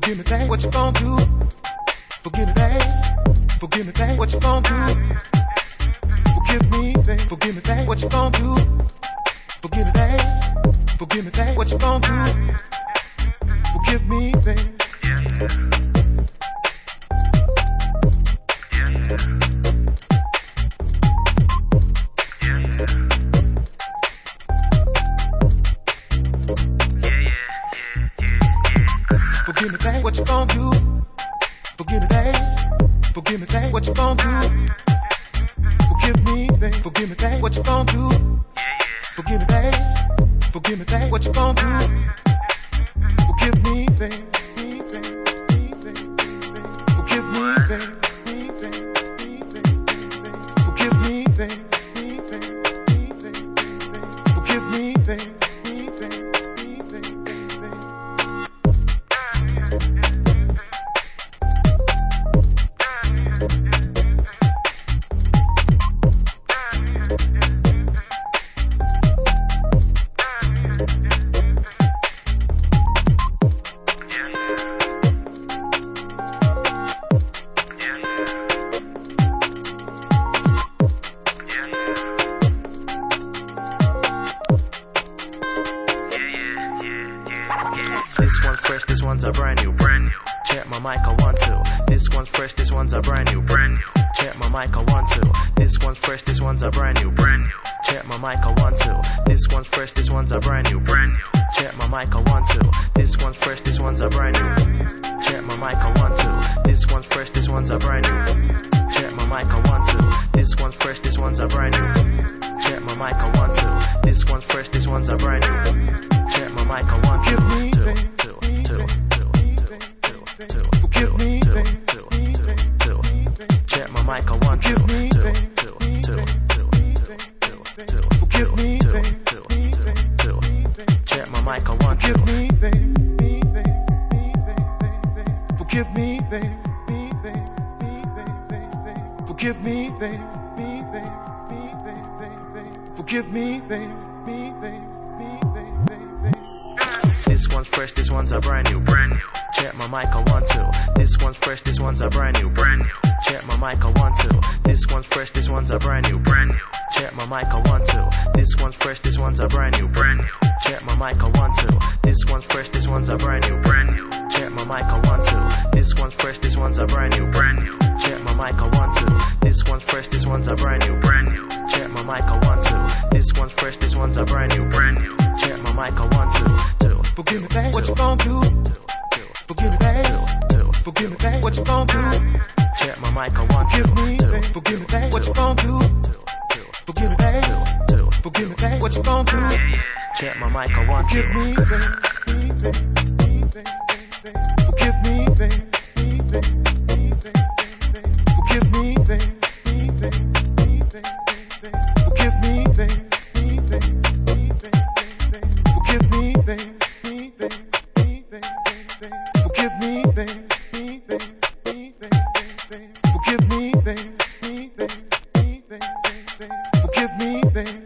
Forgive me, babe. What you gonna do? Forgive me, babe. Forgive me, babe. What you gonna do? Forgive me, babe. Forgive me, babe. What you gonna do? Forgive me, babe. Forgive me, babe. What you gonna do? Forgive me, babe. Forgive me, babe, what you gonna do? Forgive me, babe. Forgive me, babe, what you gonna do? Forgive me, babe. Forgive me, babe, what you gonna do? Forgive me, babe. Forgive me, babe, what you gonna do? Forgive me, babe. Forgive me, babe. Forgive me, babe. Forgive me, babe. This one's fresh, this one's a brand new. Check my mic, I want to. This one's fresh, this one's a brand new. Check my mic, I want to. This one's fresh, this one's a brand new. Check my mic, I want to. This one's fresh, this one's a brand new. Check my mic, I want to. This one's fresh, this one's a brand new. Check my mic, I want to. This one's fresh, this one's a brand new. Check my mic, I want to. This one's fresh, this one's a brand new. Check my mic, I want to. This one's fresh, this one's a brand new. Check my mic, I want to. Forgive me, babe. Check my mic, I want to. Forgive me, babe. Forgive me, babe. Check my mic, I want to. Forgive me, babe. Forgive me, babe. Forgive me, babe. Forgive me, babe. This one's fresh, this one's a brand new. Check my mic, I want to. This one's fresh, this one's a brand new. Check my mic, I want to. This one's fresh, this one's a brand new. Check my mic, I want to. This one's fresh, this one's a brand new. Check my mic, I want to. This one's fresh, this one's a brand new. Check my mic, I want to. This one's fresh, this one's a brand new. Check my mic, I want to. This one's fresh, this one's a brand new. Check my mic, I want to. This one's fresh, this one's a brand new. Check my mic, I want to. Forgive me, babe. What you gonna do? Forgive me, babe. Forgive me, babe. What you gonna do? Check my mic, I want to. Forgive me, babe. Forgive me, babe. What you gonna do? Forgive me, babe. Forgive me, babe. What you gonna do? Check my mic, I want to. Forgive me, babe. Forgive me, babe. Forgive me, babe. Forgive me, babe. Forgive me, babe. Forgive me, babe. Forgive me, babe. Forgive me, babe.